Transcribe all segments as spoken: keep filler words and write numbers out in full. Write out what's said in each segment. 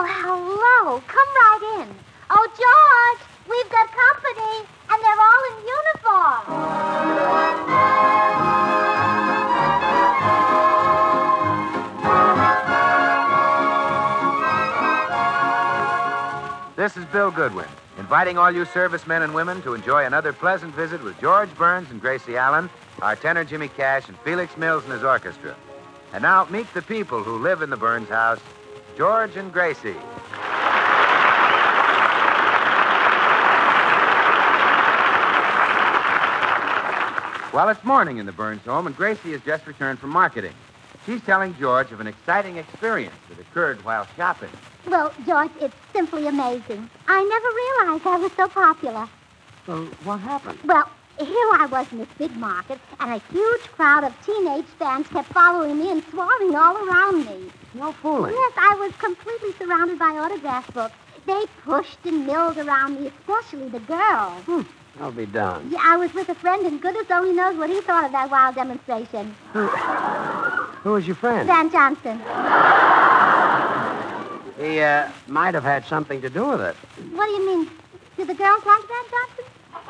Well, hello. Come right in. Oh, George, we've got company, and they're all in uniform. This is Bill Goodwin, inviting all you servicemen and women to enjoy another pleasant visit with George Burns and Gracie Allen, our tenor Jimmy Cash, and Felix Mills and his orchestra. And now, meet the people who live in the Burns house, George and Gracie. Well, it's morning in the Burns home, and Gracie has just returned from marketing. She's telling George of an exciting experience that occurred while shopping. Well, George, it's simply amazing. I never realized I was so popular. Well, what happened? Well, here I was in this big market, and a huge crowd of teenage fans kept following me and swarming all around me. No fooling. Yes, I was completely surrounded by autograph books. They pushed and milled around me, especially the girls. Hmm. I'll be done. Yeah, I was with a friend, and goodness only knows what he thought of that wild demonstration. Who, who was your friend? Van Johnson. He uh, might have had something to do with it. What do you mean? Do the girls like Van Johnson?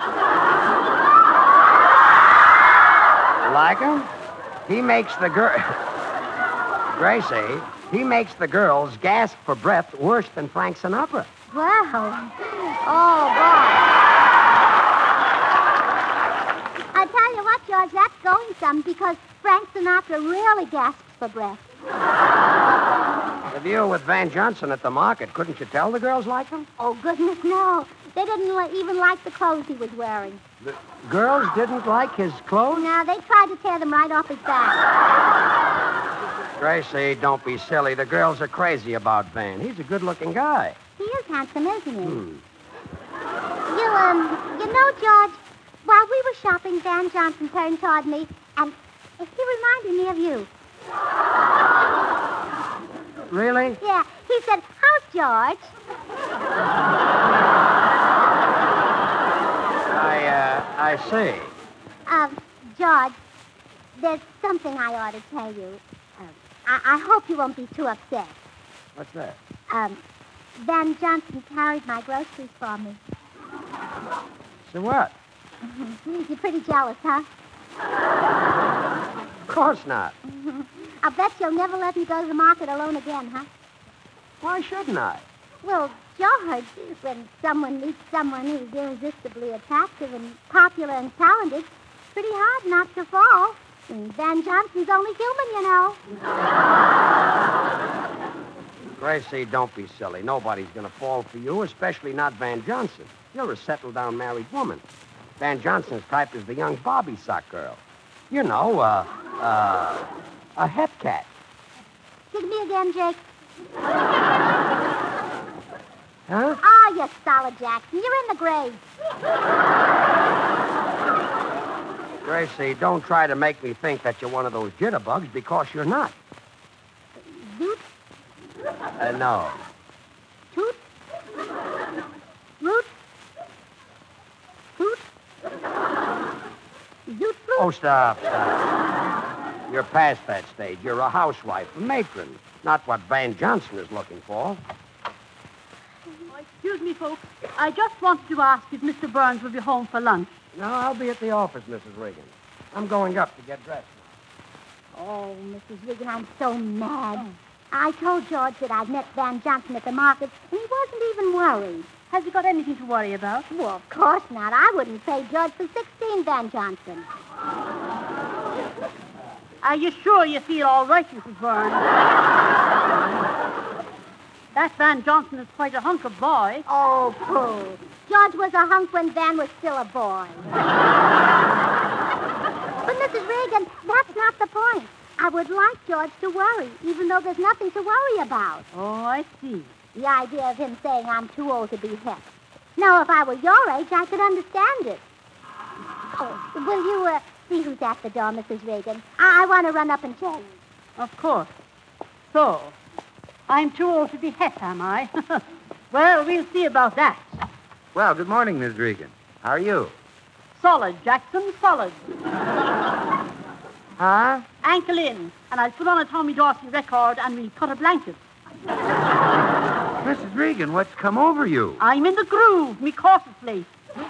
Like him? He makes the girl... Gracie, he makes the girls gasp for breath worse than Frank Sinatra. Wow. Oh, boy. I tell you what, George, that's going some because Frank Sinatra really gasps for breath. The view with Van Johnson at the market, couldn't you tell the girls liked him? Oh, goodness, no. They didn't li- even like the clothes he was wearing. The girls didn't like his clothes? No, they tried to tear them right off his back. Gracie, don't be silly. The girls are crazy about Van. He's a good-looking guy. He is handsome, isn't he? Hmm. You, um, you know, George, while we were shopping, Van Johnson turned toward me, and he reminded me of you. Really? Yeah, he said, how's George? I, uh, I see. Um, George, there's something I ought to tell you. Um, I, I hope you won't be too upset. What's that? Um, Van Johnson carried my groceries for me. So what? You're pretty jealous, huh? Of course not. I'll bet you'll never let me go to the market alone again, huh? Why shouldn't I? Well, George, when someone meets someone who's irresistibly attractive and popular and talented, it's pretty hard not to fall. And Van Johnson's only human, you know. Gracie, don't be silly. Nobody's going to fall for you, especially not Van Johnson. You're a settled-down married woman. Van Johnson's type is the young Bobby sock girl. You know, uh, uh, a het cat. Dig me again, Jake. Huh? Ah, you solid, Jackson. You're in the grave. Gracie, don't try to make me think that you're one of those jitterbugs, because you're not. Zoot, Uh, no. toot, root, toot, zoot, floot. Oh, stop, stop. You're past that stage. You're a housewife, a matron. Not what Van Johnson is looking for. Oh, excuse me, folks. I just wanted to ask if Mister Burns will be home for lunch. No, I'll be at the office, Missus Regan. I'm going up to get dressed. Oh, Missus Regan, I'm so mad. I told George that I'd met Van Johnson at the market, and he wasn't even worried. Has he got anything to worry about? Well, of course not. I wouldn't pay George for sixteen Van Johnson. Are you sure you feel all right, Missus Burns? That Van Johnson is quite a hunk of boy. Oh, pooh. George was a hunk when Van was still a boy. But, Missus Regan, that's not the point. I would like George to worry, even though there's nothing to worry about. Oh, I see. The idea of him saying I'm too old to be hep. Now, if I were your age, I could understand it. Oh, will you uh, see who's at the door, Missus Regan? I, I want to run up and change. Of course. So, I'm too old to be hep, am I? Well, we'll see about that. Well, good morning, Miss Regan. How are you? Solid, Jackson, solid. Huh? Ankle in, and I'll put on a Tommy Dorsey record and we'll cut a blanket. Missus Regan, what's come over you? I'm in the groove, me corset lace.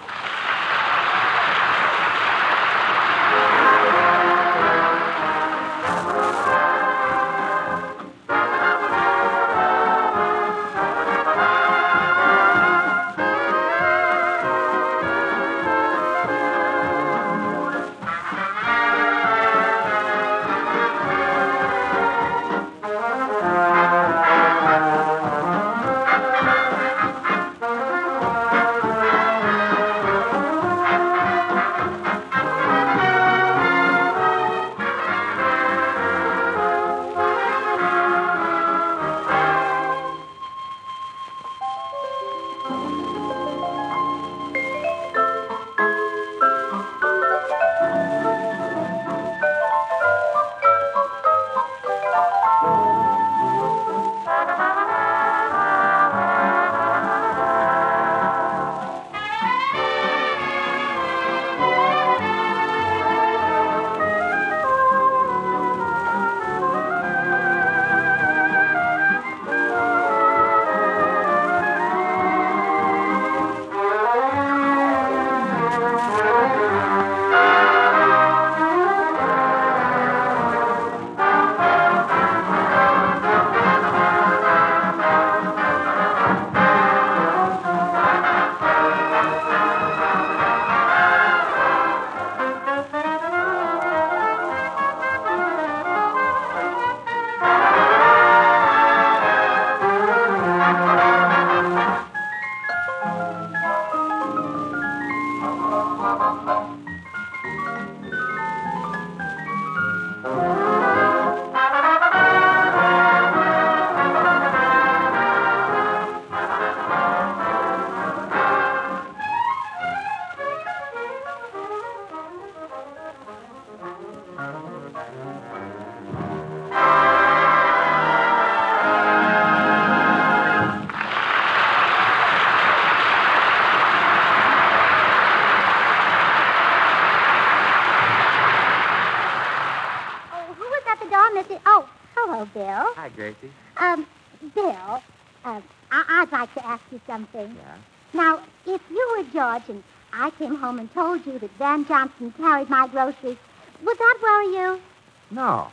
Oh, who was at the door, Missus Oh, hello, Bill. Hi, Gracie. Um, Bill, uh, I- I'd like to ask you something. Yeah? Now, if you were George and I came home and told you that Van Johnson carried my groceries, would that worry you? No.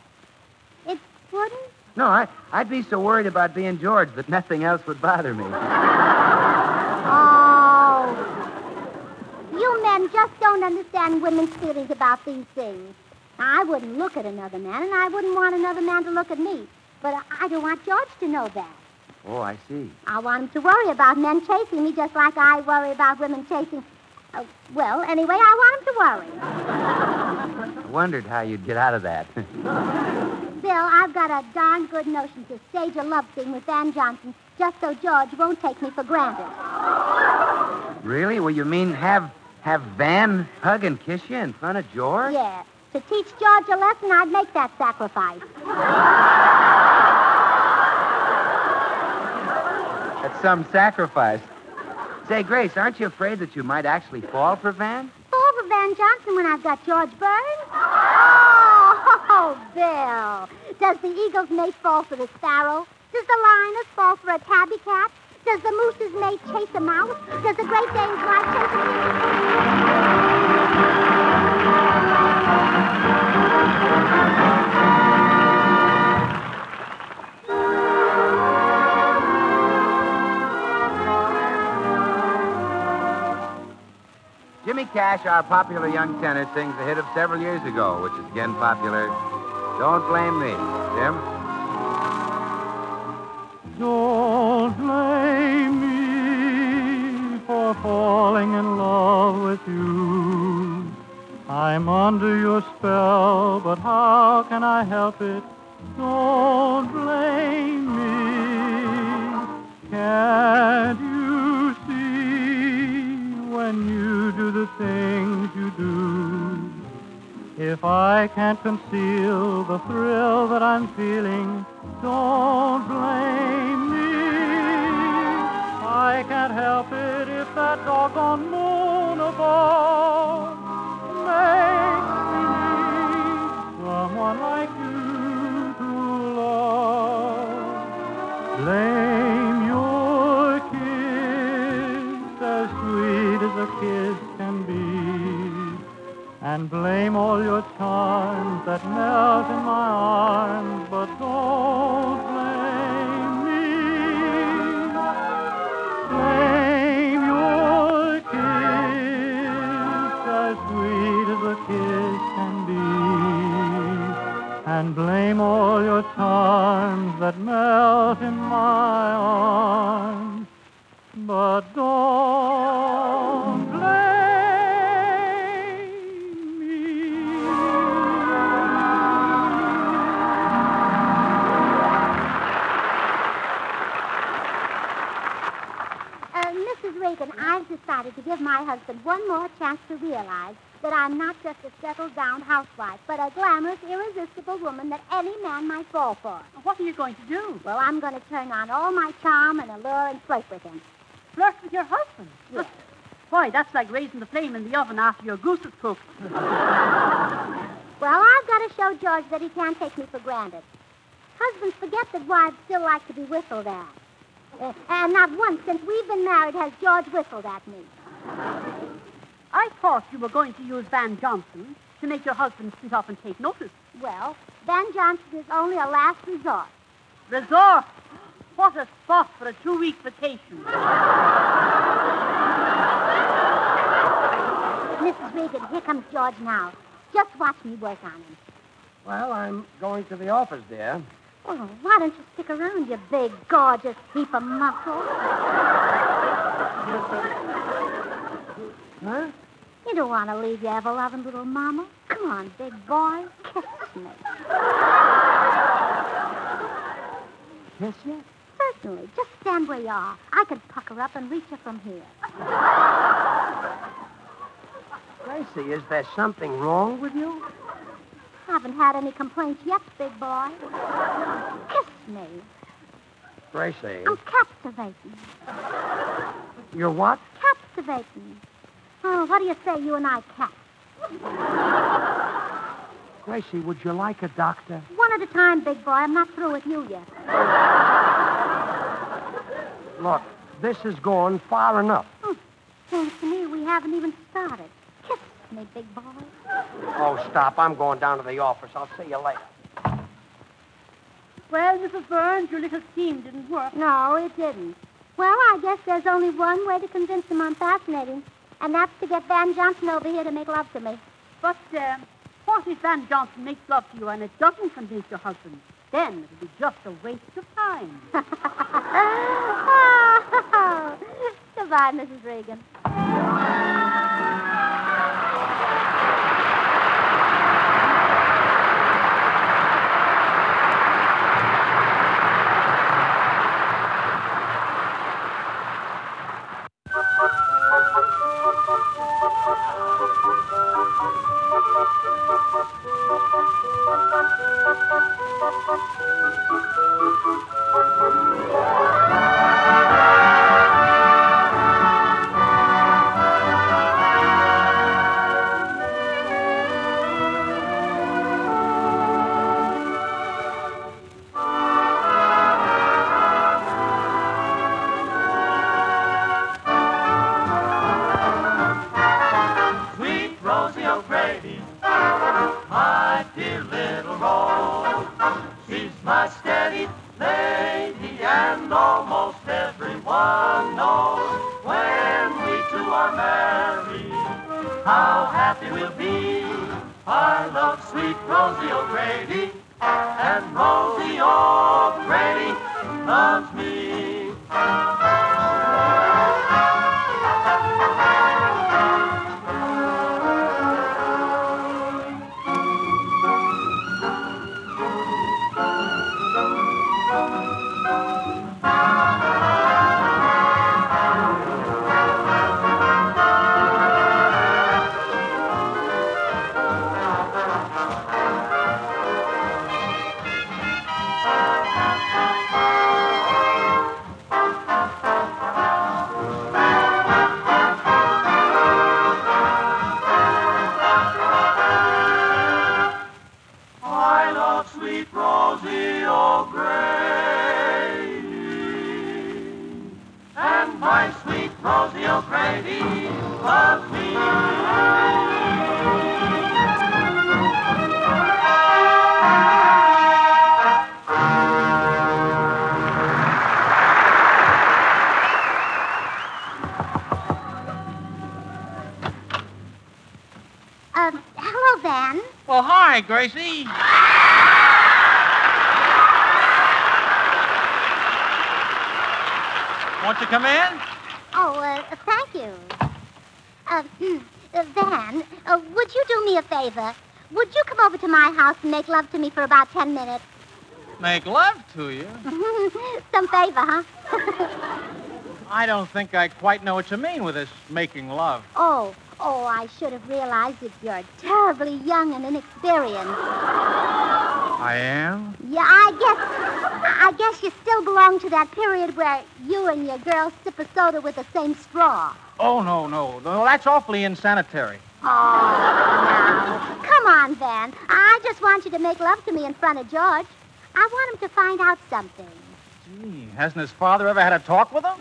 It wouldn't? No, I, I'd be so worried about being George that nothing else would bother me. Oh. You men just don't understand women's feelings about these things. Now, I wouldn't look at another man, and I wouldn't want another man to look at me. But I, I don't want George to know that. Oh, I see. I want him to worry about men chasing me just like I worry about women chasing... Uh, well, anyway, I want him to worry. I wondered how you'd get out of that. Bill, I've got a darn good notion to stage a love scene with Van Johnson just so George won't take me for granted. Really? Well, you mean have have Van hug and kiss you in front of George? Yeah. To teach George a lesson, I'd make that sacrifice. That's some sacrifice. Say, Grace, aren't you afraid that you might actually fall for Van? Fall for Van Johnson when I've got George Burns? Oh, Bill. Does the eagle's mate fall for the sparrow? Does the lioness fall for a tabby cat? Does the moose's mate chase a mouse? Does the Great Dane's wife chase a Jimmy Cash, our popular young tenor, sings a hit of several years ago, which is again popular. Don't blame me. Jim? Don't blame me for falling in love with you. I'm under your spell, but how can I help it? Don't blame me. Can't you see when you do the things you do? If I can't conceal the thrill that I'm feeling, don't blame me. I can't help it if that doggone moon above makes me need someone like you to love. Blame your name all your charms that melt in my arms. But don't blame me. Uh, Missus Reagan, I've decided to give my husband one more chance to realize that I'm not just a settled-down housewife, but a glamorous, irresistible woman that any man might fall for. What are you going to do? Well, I'm going to turn on all my charm and allure and flirt with him. Flirt with your husband? Yes. Why, that's like raising the flame in the oven after your goose is cooked. Well, I've got to show George that he can't take me for granted. Husbands forget that wives still like to be whistled at. Uh, and not once since we've been married has George whistled at me. I thought you were going to use Van Johnson to make your husband sit up and take notice. Well, Van Johnson is only a last resort. Resort? What a spot for a two-week vacation. Missus Regan, here comes George now. Just watch me work on him. Well, I'm going to the office, dear. Oh, why don't you stick around, you big, gorgeous heap of muscle? Huh? You don't want to leave your ever-loving little mama. Come on, big boy. Kiss me. Kiss you? Certainly. Just stand where you are. I can pucker up and reach you from here. Gracie, is there something wrong with you? Haven't had any complaints yet, big boy. Kiss me. Gracie. I'm captivating. You're what? Captivating. Oh, what do you say, you and I cat? Gracie, would you like a doctor? One at a time, big boy. I'm not through with you yet. Look, this is going far enough. Oh, seems to me we haven't even started. Kiss me, big boy. Oh, stop. I'm going down to the office. I'll see you later. Well, Missus Burns, your little scheme didn't work. No, it didn't. Well, I guess there's only one way to convince him I'm fascinating, and that's to get Van Johnson over here to make love to me. But, uh, what if Van Johnson makes love to you and it doesn't convince your husband? Then it'll be just a waste of time. Oh, goodbye, Missus Regan. Well, hi, Gracie. Won't you come in? Oh, uh, thank you. Uh, hmm, uh, Van, uh, would you do me a favor? Would you come over to my house and make love to me for about ten minutes? Make love to you? Some favor, huh? I don't think I quite know what you mean with this making love. Oh, oh, I should have realized that you're terribly young and inexperienced. I am? Yeah, I guess, I guess you still belong to that period where you and your girl sip a soda with the same straw. Oh, no, no. No, that's awfully insanitary. Oh, now. Come on, Van. I just want you to make love to me in front of George. I want him to find out something. Gee, hasn't his father ever had a talk with him?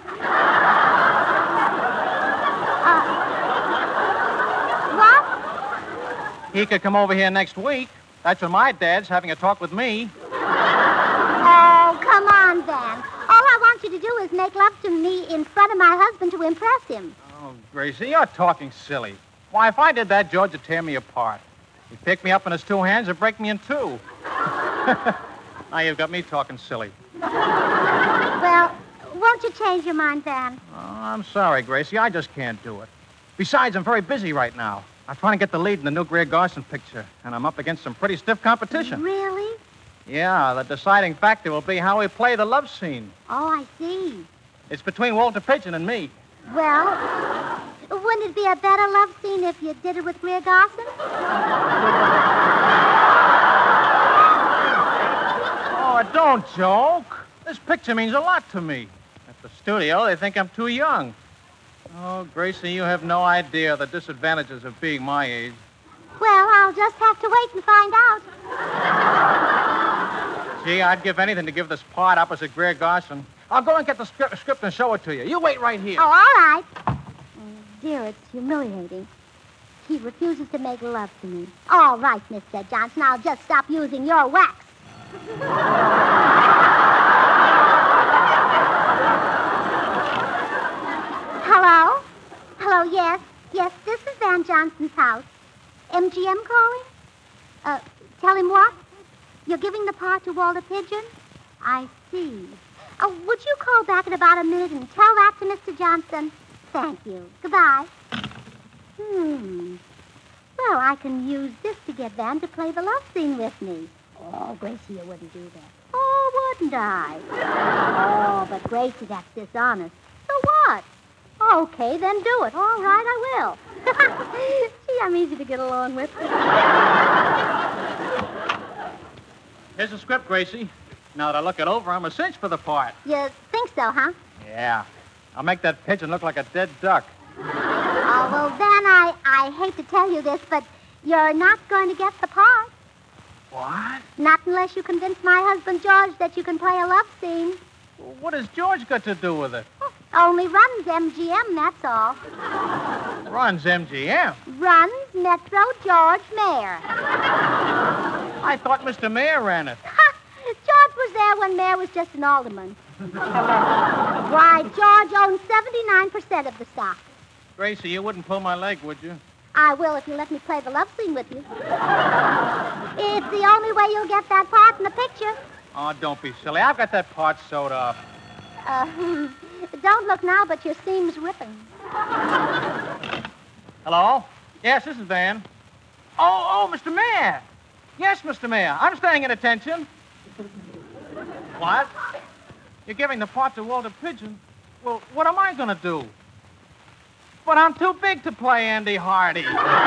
Uh, what? He could come over here next week. That's when my dad's having a talk with me. Oh, come on, Van. All I want you to do is make love to me in front of my husband to impress him. Oh, Gracie, you're talking silly. Why, if I did that, George would tear me apart. He'd pick me up in his two hands and break me in two. Now you've got me talking silly. Well, won't you change your mind, Van? Oh, I'm sorry, Gracie. I just can't do it. Besides, I'm very busy right now. I'm trying to get the lead in the new Greer Garson picture, and I'm up against some pretty stiff competition. Really? Yeah, the deciding factor will be how we play the love scene. Oh, I see. It's between Walter Pigeon and me. Well, wouldn't it be a better love scene if you did it with Greer Garson? Oh, don't joke. This picture means a lot to me. At the studio, they think I'm too young. Oh, Gracie, you have no idea the disadvantages of being my age. Well, I'll just have to wait and find out. Gee, I'd give anything to give this part opposite Greer Garson. I'll go and get the script, script and show it to you. You wait right here. Oh, all right. Oh, dear, it's humiliating. He refuses to make love to me. All right, Mister Johnson, I'll just stop using your wax. Hello? Hello, yes. Yes, this is Van Johnson's house. M G M calling? Uh, tell him what? You're giving the part to Walter Pigeon? I see. Uh, would you call back in about a minute and tell that to Mister Johnson? Thank you. Goodbye. Hmm. Well, I can use this to get Van to play the love scene with me. Oh, Gracie, you wouldn't do that. Oh, wouldn't I? Oh, but Gracie, that's dishonest. So what? Okay, then do it. All right, I will. Gee, I'm easy to get along with. Here's the script, Gracie. Now that I look it over, I'm a cinch for the part. You think so, huh? Yeah. I'll make that pigeon look like a dead duck. Oh, well, then I, I hate to tell you this, but you're not going to get the part. What? Not unless you convince my husband, George, that you can play a love scene. What has George got to do with it? Only runs M G M, that's all. Runs M G M. Runs Metro George Mayer. I thought Mister Mayor ran it. George was there when Mayer was just an alderman. Why, George owns seventy-nine percent of the stock. Gracie, you wouldn't pull my leg, would you? I will if you let me play the love scene with you. It's the only way you'll get that part in the picture. Oh, don't be silly. I've got that part sewed up. Uh, don't look now, but your seam's ripping. Hello? Yes, this is Van. Oh, oh, Mister Mayor. Yes, Mister Mayor. I'm staying at attention. What? You're giving the part to Walter Pigeon? Well, what am I going to do? But I'm too big to play Andy Hardy.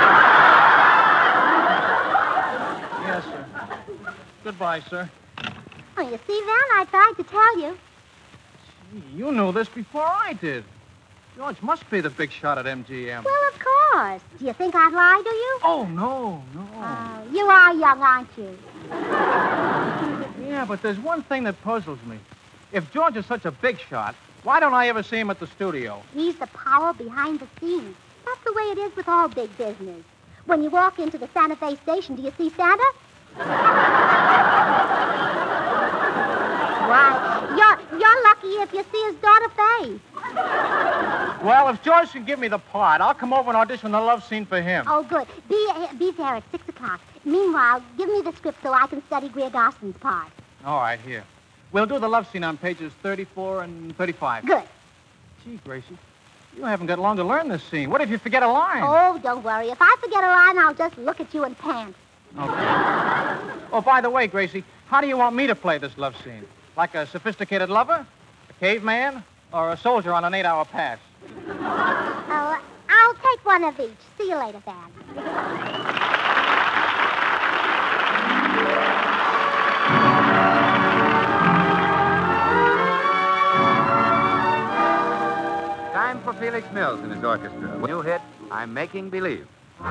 Yes, sir. Goodbye, sir. Oh, you see, Van, I tried to tell you. Gee, you knew this before I did. George must be the big shot at M G M. Well, of course. Do you think I'd lie to you? Oh, no, no. Oh, you are young, aren't you? Yeah, but there's one thing that puzzles me. If George is such a big shot, why don't I ever see him at the studio? He's the power behind the scenes. That's the way it is with all big business. When you walk into the Santa Fe station, do you see Santa? Why, you're, you're lucky if you see his daughter Faye. Well, if George can give me the part, I'll come over and audition the love scene for him. Oh, good. Be, uh, be there at six o'clock. Meanwhile, give me the script so I can study Greer Garson's part. All right, here. We'll do the love scene on pages thirty-four and thirty-five. Good. Gee, Gracie, you haven't got long to learn this scene. What if you forget a line? Oh, don't worry. If I forget a line, I'll just look at you and pant. Okay. Oh, by the way, Gracie, how do you want me to play this love scene? Like a sophisticated lover, a caveman, or a soldier on an eight-hour pass? Oh, I'll take one of each. See you later, Van. Time for Felix Mills and his orchestra. New hit, I'm Making Believe.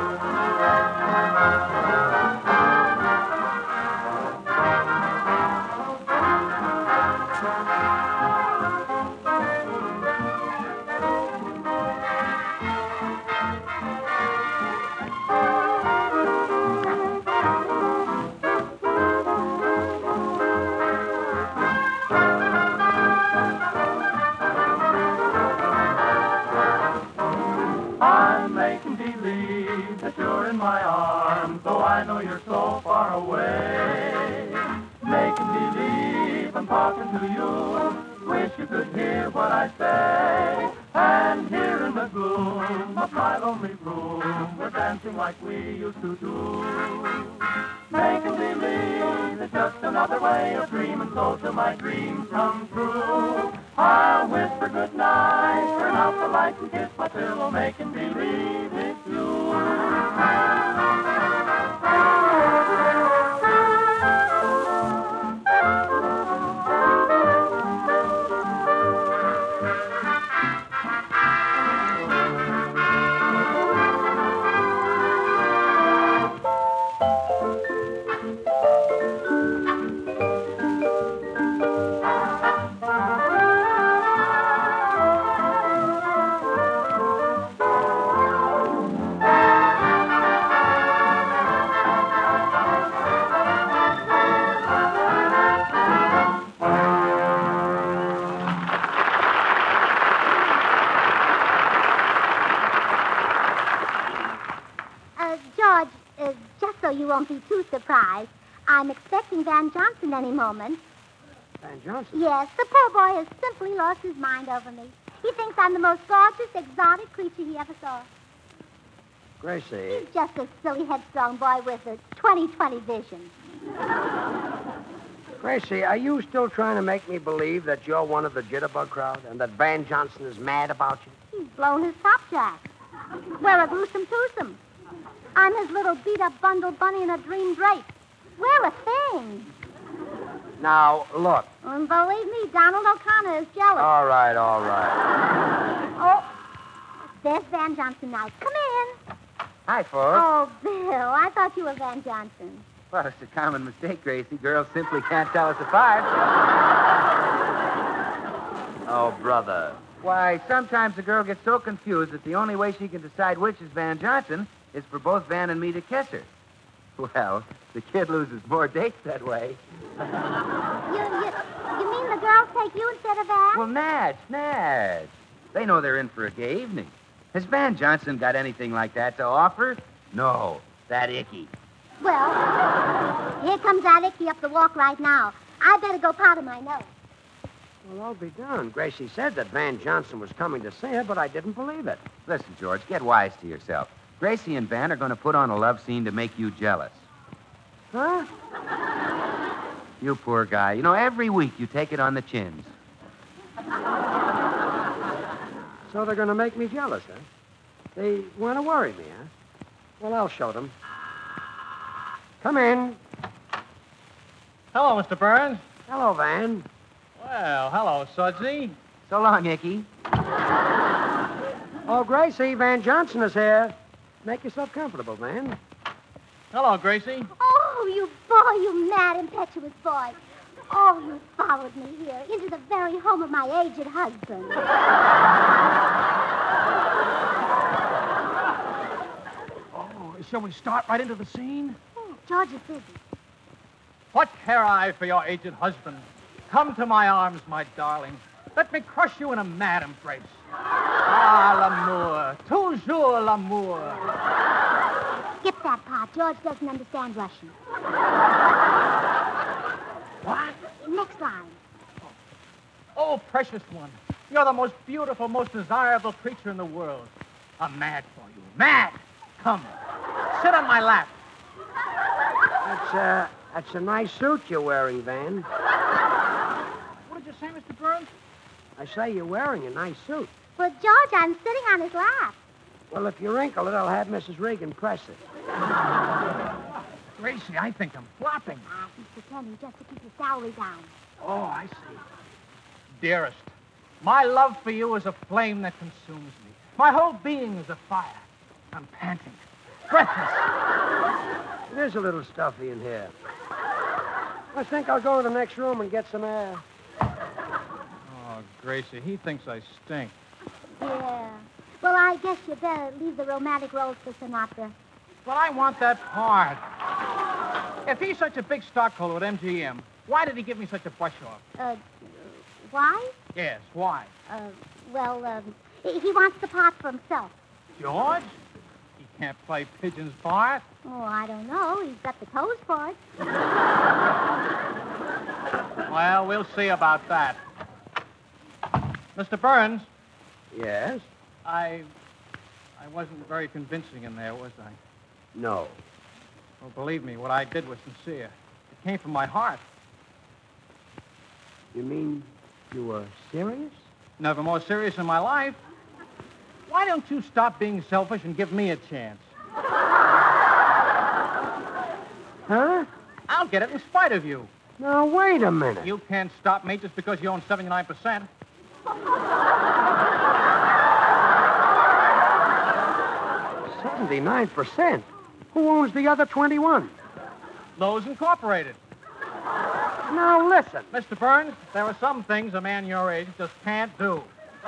I'm making believe that you're in my arms, though I know you're so far away. Making believe I'm talking to you, wish you could hear what I say. And here in the gloom of my lonely room, we're dancing like we used to do. Making believe it's just another way of dreaming, so till my dreams come true, I'll whisper goodnight, turn out the lights and kiss my pillow, making believe it's you. Uh, George, uh, just so you won't be too surprised, I'm expecting Van Johnson any moment. Van Johnson? Yes, the poor boy has simply lost his mind over me. He thinks I'm the most gorgeous, exotic creature he ever saw. Gracie, He's just a silly, headstrong boy with a twenty twenty vision. Gracie, are you still trying to make me believe that you're one of the jitterbug crowd and that Van Johnson is mad about you? He's blown his top jack. We're a gruesome twosome. I'm his little beat-up bundle bunny in a dream drape. We're a thing. Now, look. And believe me, Donald O'Connor is jealous. All right, all right. Oh, there's Van Johnson now. Come in. Hi, folks. Oh, Bill, I thought you were Van Johnson. Well, it's a common mistake, Gracie. Girls simply can't tell us apart. Oh, brother. Why, sometimes a girl gets so confused that the only way she can decide which is Van Johnson is for both Van and me to kiss her. Well, the kid loses more dates that way. You, you, you mean the girls take you instead of Van? Well, Natch, Natch. They know they're in for a gay evening. Has Van Johnson got anything like that to offer? No, that icky. Well, here comes that Icky up the walk right now. I better go powder my nose. Well, I'll be darned. Gracie said that Van Johnson was coming to see her, but I didn't believe it. Listen, George, get wise to yourself. Gracie and Van are going to put on a love scene to make you jealous. Huh? You poor guy. You know, every week you take it on the chins. So they're going to make me jealous, huh? They want to worry me, huh? Well, I'll show them. Come in. Hello, Mister Burns. Hello, Van. Well, hello, Sudsy. So long, Icky. Oh, Gracie, Van Johnson is here. Make yourself comfortable, Van. Hello, Gracie. Oh, you boy, you mad, impetuous boy. Oh, you followed me here into the very home of my aged husband. Oh, shall we start right into the scene? Oh, George is busy. What care I for your aged husband? Come to my arms, my darling. Let me crush you in a mad embrace. Ah, l'amour, toujours l'amour. Skip that part. George doesn't understand Russian. What? Next line. Oh, precious one. You're the most beautiful, most desirable creature in the world. I'm mad for you. Mad! Come. Sit on my lap. That's, uh, that's a nice suit you're wearing, Van. What did you say, Mister Burns? I say you're wearing a nice suit. Well, George, I'm sitting on his lap. Well, if you wrinkle it, I'll have Missus Regan press it. Gracie, I think I'm flopping. Ah, he's pretending just to keep your salary down. Oh, I see. Dearest, my love for you is a flame that consumes me. My whole being is a fire. I'm panting, breathless. It is a little stuffy in here. I think I'll go to the next room and get some air. Oh, Gracie, he thinks I stink. Yeah. Well, I guess you better leave the romantic roles for Sinatra. But I want that part. If he's such a big stockholder at M G M, why did he give me such a brush-off? Uh, why? Yes, why? Uh, well, um, he he wants the part for himself. George? He can't play Pigeon's part. Oh, I don't know. He's got the toes part. Well, we'll see about that. Mister Burns, Yes? I... I wasn't very convincing in there, was I? No. Well, believe me, what I did was sincere. It came from my heart. You mean you were serious? Never more serious in my life. Why don't you stop being selfish and give me a chance? Huh? I'll get it in spite of you. Now, wait a minute. You can't stop me just because you own seventy-nine percent. seventy-nine percent? Who owns the other twenty-one? Lowe's Incorporated. Now, listen. Mister Burns, there are some things a man your age just can't do.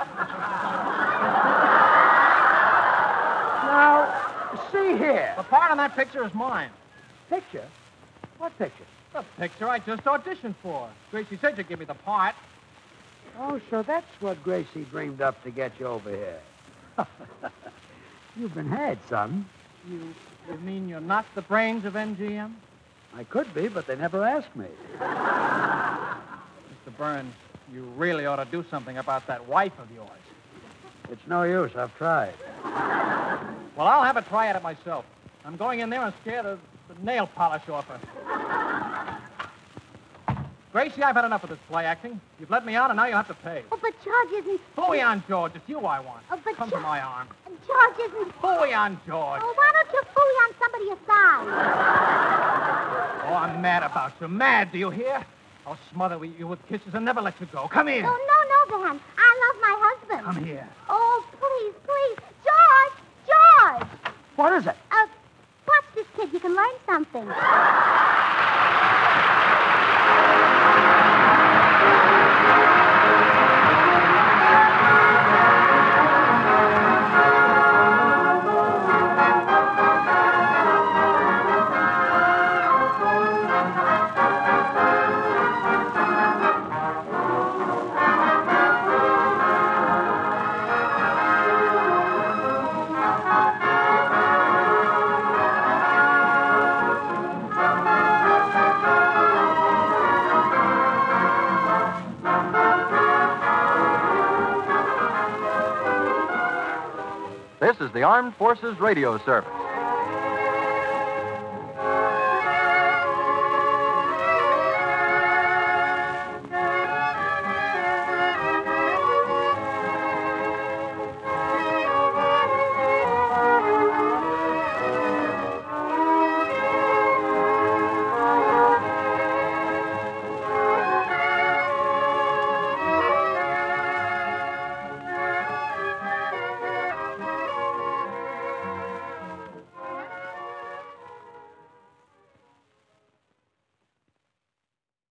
Now, see here. The part in that picture is mine. Picture? What picture? The picture I just auditioned for. Gracie said you'd give me the part. Oh, so that's what Gracie dreamed up to get you over here. You've been had, son. You, you mean you're not the brains of M G M? I could be, but they never asked me. Mister Burns, you really ought to do something about that wife of yours. It's no use. I've tried. Well, I'll have a try at it myself. I'm going in there and scare the, the nail polish off her. Gracie, I've had enough of this play acting. You've let me out, and now you'll have to pay. Oh, but George isn't... Fooey on George. It's you I want. Oh, but Come George... to my arm. George isn't... Fooey on George. Oh, why don't you fooey on somebody aside? Oh, I'm mad about you. Mad, do you hear? I'll smother you with kisses and never let you go. Come here. Oh, no, no, Van. I love my husband. Come here. Oh, please, please. George! George! What is it? Uh, watch this kid. You can learn something. This is the Armed Forces Radio Service.